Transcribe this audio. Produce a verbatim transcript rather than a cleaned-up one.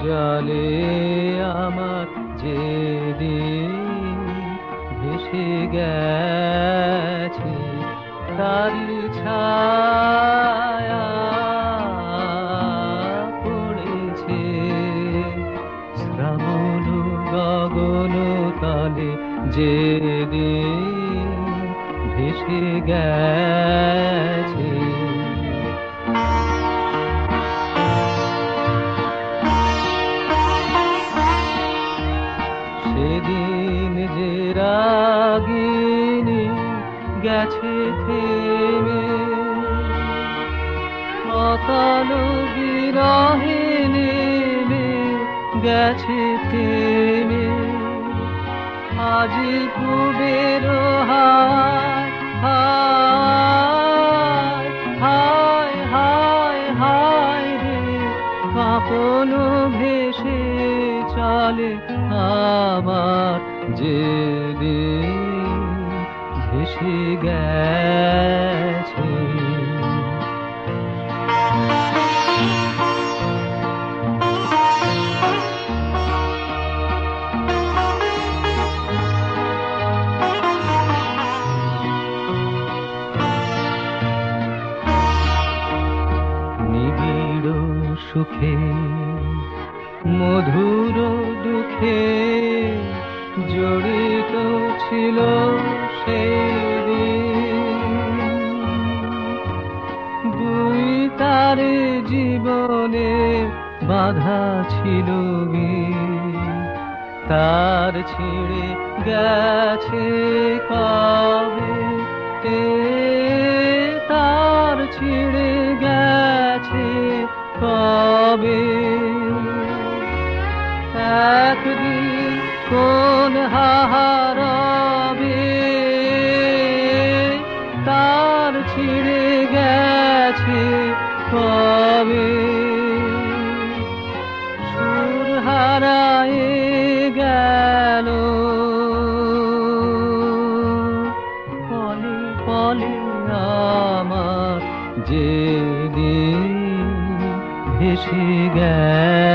জলে আমার যেদিন ভেসে গেছে তারি ছায়া পড়েছে শ্রাবণ গগন তলে যেদিন ভেসে গেছে। সেদিন যে রাগিনী গেছে থেমে অতল বিরহে নেমে গেছে থেমে আজ কুবের হায় হায় হায় হায় হায় রে কাঁপন ভেসে চলে আমার যেদিন ভেসে গেছে। নিবিড় সুখে মধুর দুঃখে জড়িত ছিল সেদিন দুই তার জীবনে বাধা ছিল তার ছিঁড়ে গেছে কবে তার ছিঁড়ে গেছে কবে একদিন কোন হারাবে তার ছিঁড়ে গেছে কবে সুর হারায় গেল পলে পলে আমার যেদিন ভেসে গেল।